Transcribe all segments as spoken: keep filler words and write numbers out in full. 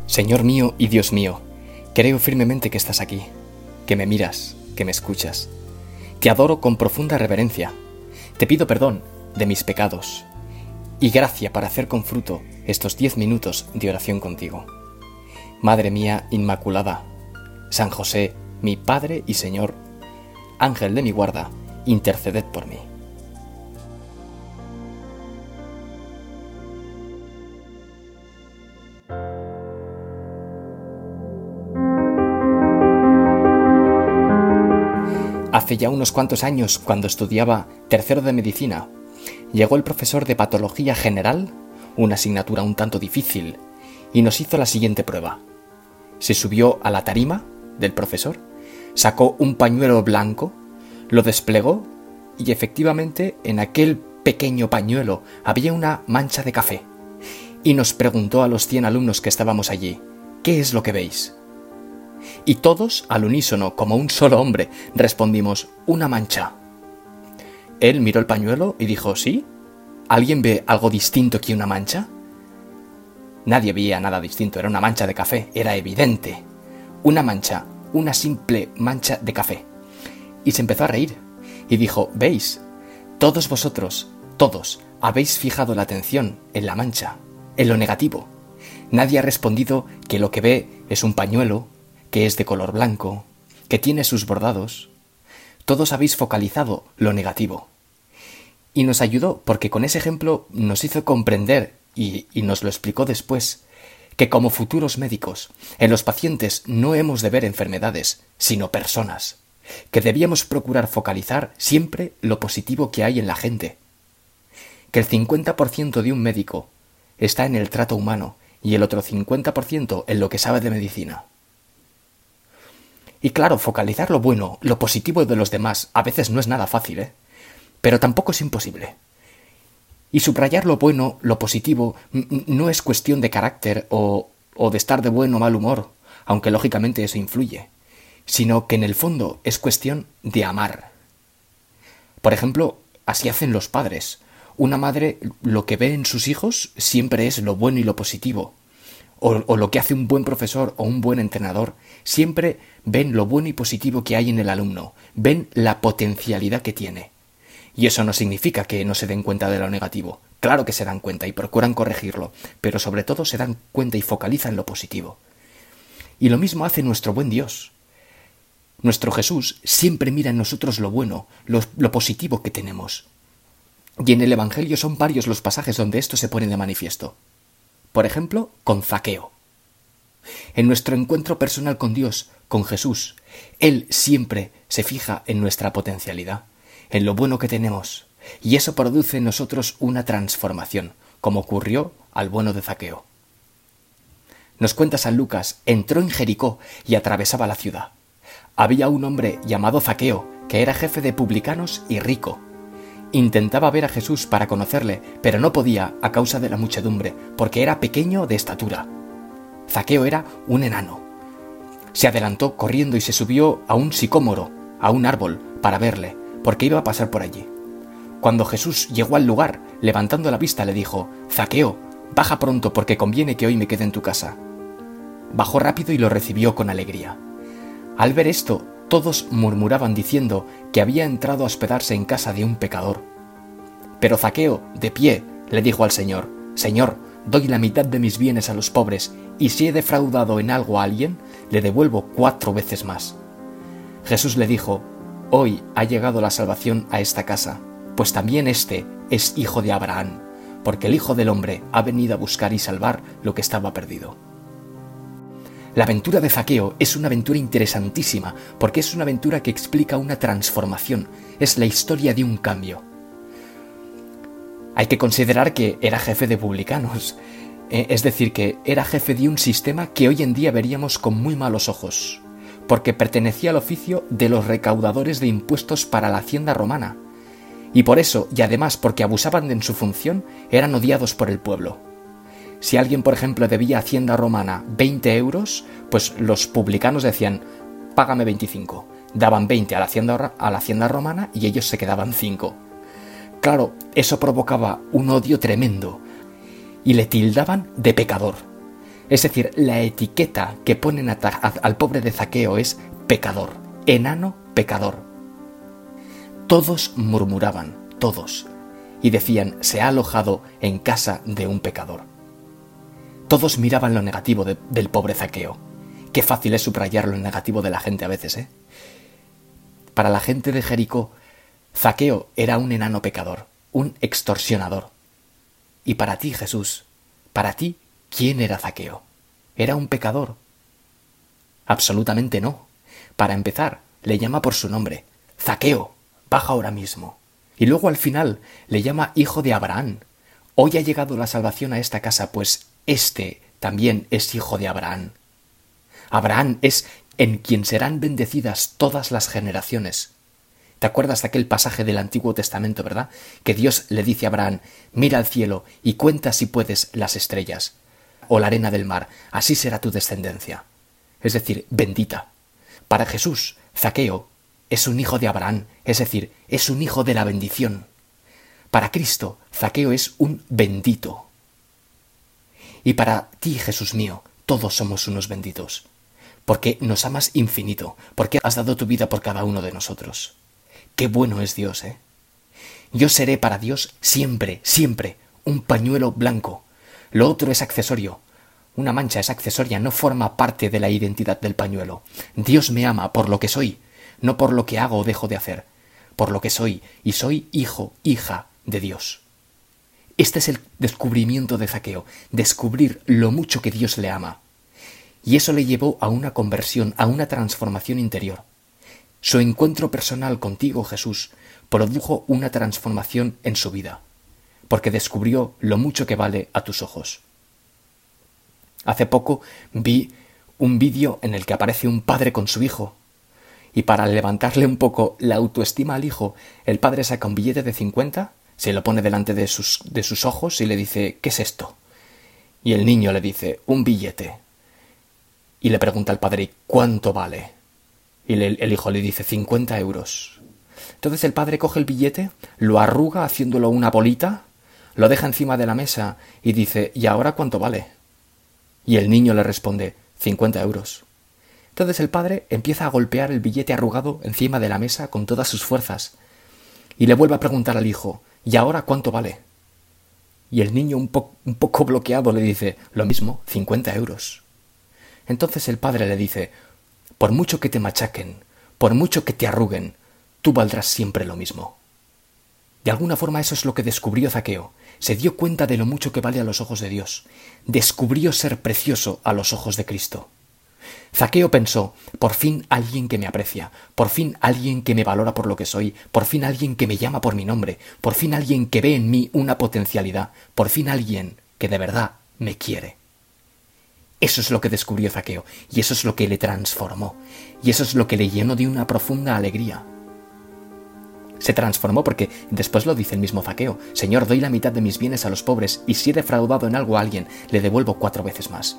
Señor mío y Dios mío, creo firmemente que estás aquí, que me miras, que me escuchas. Te adoro con profunda reverencia. Te pido perdón de mis pecados y gracia para hacer con fruto estos diez minutos de oración contigo. Madre mía Inmaculada, San José, mi Padre y Señor, Ángel de mi guarda, interceded por mí. Hace ya unos cuantos años, cuando estudiaba tercero de medicina, llegó el profesor de patología general, una asignatura un tanto difícil, y nos hizo la siguiente prueba. Se subió a la tarima del profesor, sacó un pañuelo blanco, lo desplegó y efectivamente en aquel pequeño pañuelo había una mancha de café. Y nos preguntó a los cien alumnos que estábamos allí, ¿qué es lo que veis? Y todos, al unísono, como un solo hombre, respondimos, una mancha. Él miró el pañuelo y dijo, ¿sí? ¿Alguien ve algo distinto que una mancha? Nadie veía nada distinto, era una mancha de café, era evidente. Una mancha, una simple mancha de café. Y se empezó a reír y dijo, ¿veis? Todos vosotros, todos, habéis fijado la atención en la mancha, en lo negativo. Nadie ha respondido que lo que ve es un pañuelo, que es de color blanco, que tiene sus bordados. Todos habéis focalizado lo negativo. Y nos ayudó porque con ese ejemplo nos hizo comprender, y, y nos lo explicó después, que como futuros médicos, en los pacientes no hemos de ver enfermedades, sino personas, que debíamos procurar focalizar siempre lo positivo que hay en la gente, que el cincuenta por ciento de un médico está en el trato humano y el otro cincuenta por ciento en lo que sabe de medicina. Y claro, focalizar lo bueno, lo positivo de los demás, a veces no es nada fácil, ¿eh? Pero tampoco es imposible. Y subrayar lo bueno, lo positivo, no es cuestión de carácter o, o de estar de buen o mal humor, aunque lógicamente eso influye, sino que en el fondo es cuestión de amar. Por ejemplo, así hacen los padres. Una madre lo que ve en sus hijos siempre es lo bueno y lo positivo. O, o lo que hace un buen profesor o un buen entrenador, siempre ven lo bueno y positivo que hay en el alumno, ven la potencialidad que tiene. Y eso no significa que no se den cuenta de lo negativo. Claro que se dan cuenta y procuran corregirlo, pero sobre todo se dan cuenta y focalizan lo positivo. Y lo mismo hace nuestro buen Dios. Nuestro Jesús siempre mira en nosotros lo bueno, lo, lo positivo que tenemos. Y en el Evangelio son varios los pasajes donde esto se pone de manifiesto. Por ejemplo, con Zaqueo. En nuestro encuentro personal con Dios, con Jesús, Él siempre se fija en nuestra potencialidad, en lo bueno que tenemos, y eso produce en nosotros una transformación, como ocurrió al bueno de Zaqueo. Nos cuenta San Lucas, entró en Jericó y atravesaba la ciudad. Había un hombre llamado Zaqueo, que era jefe de publicanos y rico. Intentaba ver a Jesús para conocerle, pero no podía a causa de la muchedumbre, porque era pequeño de estatura. Zaqueo era un enano. Se adelantó corriendo y se subió a un sicómoro, a un árbol, para verle, porque iba a pasar por allí. Cuando Jesús llegó al lugar, levantando la vista le dijo, «Zaqueo, baja pronto porque conviene que hoy me quede en tu casa». Bajó rápido y lo recibió con alegría. Al ver esto, todos murmuraban diciendo que había entrado a hospedarse en casa de un pecador. Pero Zaqueo, de pie, le dijo al Señor, «Señor, doy la mitad de mis bienes a los pobres, y si he defraudado en algo a alguien, le devuelvo cuatro veces más». Jesús le dijo, «Hoy ha llegado la salvación a esta casa, pues también éste es hijo de Abraham, porque el Hijo del Hombre ha venido a buscar y salvar lo que estaba perdido». La aventura de Zaqueo es una aventura interesantísima, porque es una aventura que explica una transformación, es la historia de un cambio. Hay que considerar que era jefe de publicanos, eh, es decir, que era jefe de un sistema que hoy en día veríamos con muy malos ojos, porque pertenecía al oficio de los recaudadores de impuestos para la hacienda romana, y por eso, y además porque abusaban de su función, eran odiados por el pueblo. Si alguien, por ejemplo, debía a Hacienda Romana veinte euros, pues los publicanos decían, págame veinticinco. Daban veinte a la Hacienda, a la Hacienda Romana y ellos se quedaban cinco. Claro, eso provocaba un odio tremendo y le tildaban de pecador. Es decir, la etiqueta que ponen a ta- a- al pobre de Zaqueo es pecador, enano pecador. Todos murmuraban, todos, y decían, se ha alojado en casa de un pecador. Todos miraban lo negativo de- del pobre Zaqueo. Qué fácil es subrayar lo negativo de la gente a veces, ¿eh? Para la gente de Jericó, Zaqueo era un enano pecador, un extorsionador. Y para ti, Jesús, para ti, ¿quién era Zaqueo? ¿Era un pecador? Absolutamente no. Para empezar, le llama por su nombre, Zaqueo, baja ahora mismo. Y luego al final le llama hijo de Abraham. Hoy ha llegado la salvación a esta casa, pues este también es hijo de Abraham. Abraham es en quien serán bendecidas todas las generaciones. ¿Te acuerdas de aquel pasaje del Antiguo Testamento, verdad? Que Dios le dice a Abraham, mira al cielo y cuenta si puedes las estrellas o la arena del mar, así será tu descendencia. Es decir, bendita. Para Jesús, Zaqueo es un hijo de Abraham, es decir, es un hijo de la bendición. Para Cristo, Zaqueo es un bendito. Y para ti, Jesús mío, todos somos unos benditos, porque nos amas infinito, porque has dado tu vida por cada uno de nosotros. Qué bueno es Dios, ¿eh? Yo seré para Dios siempre, siempre, un pañuelo blanco. Lo otro es accesorio. Una mancha es accesoria, no forma parte de la identidad del pañuelo. Dios me ama por lo que soy, no por lo que hago o dejo de hacer, por lo que soy, y soy hijo, hija de Dios. Este es el descubrimiento de Zaqueo, descubrir lo mucho que Dios le ama. Y eso le llevó a una conversión, a una transformación interior. Su encuentro personal contigo, Jesús, produjo una transformación en su vida, porque descubrió lo mucho que vale a tus ojos. Hace poco vi un vídeo en el que aparece un padre con su hijo, y para levantarle un poco la autoestima al hijo, el padre saca un billete de cincuenta, se lo pone delante de sus, de sus ojos y le dice, ¿qué es esto? Y el niño le dice, un billete. Y le pregunta al padre, ¿cuánto vale? Y le, el hijo le dice, cincuenta euros. Entonces el padre coge el billete, lo arruga haciéndolo una bolita, lo deja encima de la mesa y dice, ¿y ahora cuánto vale? Y el niño le responde, cincuenta euros. Entonces el padre empieza a golpear el billete arrugado encima de la mesa con todas sus fuerzas y le vuelve a preguntar al hijo, ¿y ahora cuánto vale? Y el niño un, po- un poco bloqueado le dice, lo mismo, cincuenta euros. Entonces el padre le dice, por mucho que te machaquen, por mucho que te arruguen, tú valdrás siempre lo mismo. De alguna forma eso es lo que descubrió Zaqueo. Se dio cuenta de lo mucho que vale a los ojos de Dios. Descubrió ser precioso a los ojos de Cristo. Zaqueo pensó, por fin alguien que me aprecia, por fin alguien que me valora por lo que soy, por fin alguien que me llama por mi nombre, por fin alguien que ve en mí una potencialidad, por fin alguien que de verdad me quiere. Eso es lo que descubrió Zaqueo, y eso es lo que le transformó, y eso es lo que le llenó de una profunda alegría. Se transformó porque después lo dice el mismo Zaqueo, Señor, doy la mitad de mis bienes a los pobres, y si he defraudado en algo a alguien, le devuelvo cuatro veces más.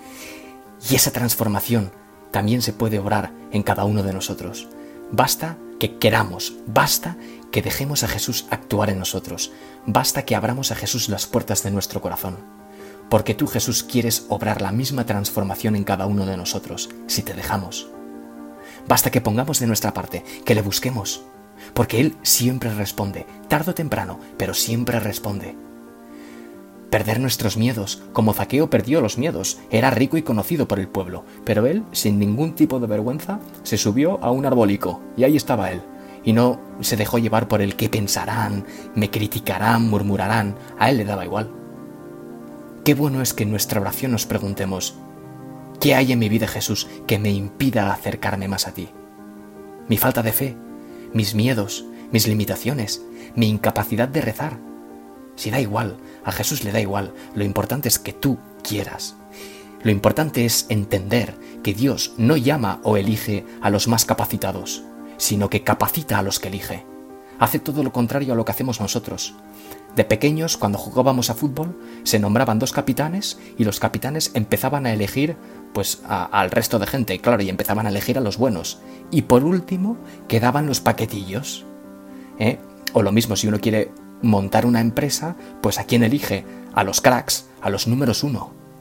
Y esa transformación también se puede obrar en cada uno de nosotros. Basta que queramos, basta que dejemos a Jesús actuar en nosotros, basta que abramos a Jesús las puertas de nuestro corazón. Porque tú, Jesús, quieres obrar la misma transformación en cada uno de nosotros, si te dejamos. Basta que pongamos de nuestra parte, que le busquemos, porque Él siempre responde, tarde o temprano, pero siempre responde. Perder nuestros miedos, como Zaqueo perdió los miedos, era rico y conocido por el pueblo, pero él, sin ningún tipo de vergüenza, se subió a un arbolico, y ahí estaba él, y no se dejó llevar por el qué pensarán, me criticarán, murmurarán, a él le daba igual. Qué bueno es que en nuestra oración nos preguntemos, ¿qué hay en mi vida, Jesús, que me impida acercarme más a ti? Mi falta de fe, mis miedos, mis limitaciones, mi incapacidad de rezar. Si da igual, a Jesús le da igual, lo importante es que tú quieras. Lo importante es entender que Dios no llama o elige a los más capacitados, sino que capacita a los que elige. Hace todo lo contrario a lo que hacemos nosotros. De pequeños, cuando jugábamos a fútbol, se nombraban dos capitanes y los capitanes empezaban a elegir pues a, al resto de gente, claro, y empezaban a elegir a los buenos. Y por último, quedaban los paquetillos. ¿Eh? O lo mismo, si uno quiere montar una empresa, pues ¿a quién elige? A los cracks, a los números uno.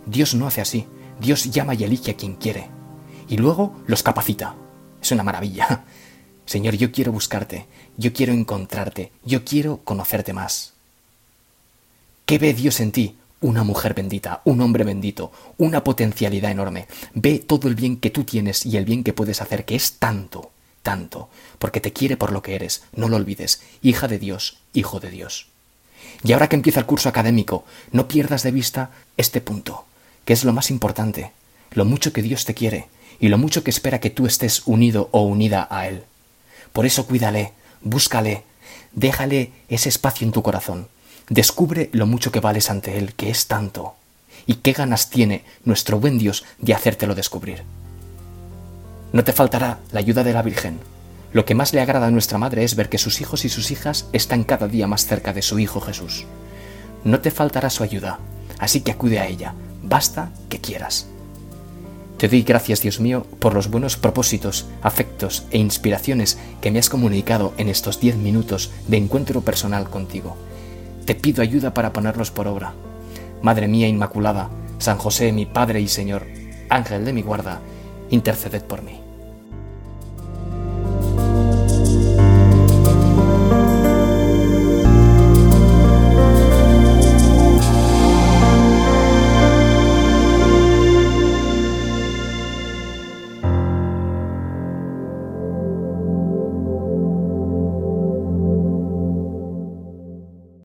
Dios no hace así. Dios llama y elige a quien quiere. Y luego los capacita. Es una maravilla. Señor, yo quiero buscarte, yo quiero encontrarte, yo quiero conocerte más. ¿Qué ve Dios en ti? Una mujer bendita, un hombre bendito, una potencialidad enorme. Ve todo el bien que tú tienes y el bien que puedes hacer, que es tanto, tanto, porque te quiere por lo que eres, no lo olvides, hija de Dios, hijo de Dios. Y ahora que empieza el curso académico, no pierdas de vista este punto, que es lo más importante, lo mucho que Dios te quiere y lo mucho que espera que tú estés unido o unida a Él. Por eso cuídale, búscale, déjale ese espacio en tu corazón. Descubre lo mucho que vales ante Él, que es tanto, y qué ganas tiene nuestro buen Dios de hacértelo descubrir. No te faltará la ayuda de la Virgen. Lo que más le agrada a nuestra Madre es ver que sus hijos y sus hijas están cada día más cerca de su Hijo Jesús. No te faltará su ayuda, así que acude a ella, basta que quieras. Te doy gracias, Dios mío, por los buenos propósitos, afectos e inspiraciones que me has comunicado en estos diez minutos de encuentro personal contigo. Te pido ayuda para ponerlos por obra. Madre mía Inmaculada, San José, mi Padre y Señor, Ángel de mi guarda, interceded por mí.